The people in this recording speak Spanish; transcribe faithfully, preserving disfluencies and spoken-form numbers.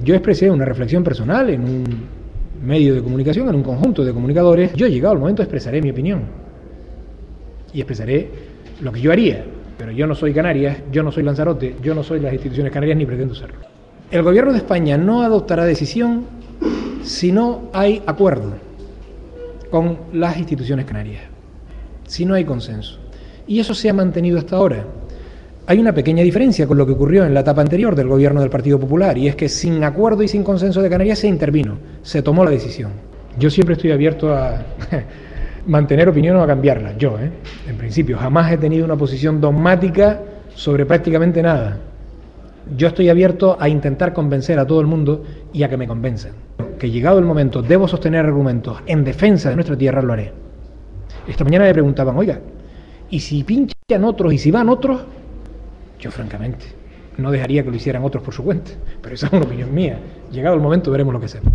yo expresé una reflexión personal en un medio de comunicación, en un conjunto de comunicadores. Yo, llegado el momento, expresaré mi opinión y expresaré lo que yo haría, pero yo no soy Canarias, yo no soy Lanzarote, yo no soy las instituciones canarias ni pretendo serlo. El gobierno de España no adoptará decisión si no hay acuerdo con las instituciones canarias, si no hay consenso. Y eso se ha mantenido hasta ahora. Hay una pequeña diferencia con lo que ocurrió en la etapa anterior del gobierno del Partido Popular, y es que sin acuerdo y sin consenso de Canarias se intervino, se tomó la decisión. Yo siempre estoy abierto a mantener opinión o a cambiarla, yo, ¿eh? En principio, jamás he tenido una posición dogmática sobre prácticamente nada. Yo estoy abierto a intentar convencer a todo el mundo y a que me convenzan. Que llegado el momento debo sostener argumentos en defensa de nuestra tierra, lo haré. Esta mañana me preguntaban, oiga, ¿y si pinchan otros y si van otros? Yo, francamente, no dejaría que lo hicieran otros por su cuenta, pero esa es una opinión mía. Llegado el momento veremos lo que hacemos.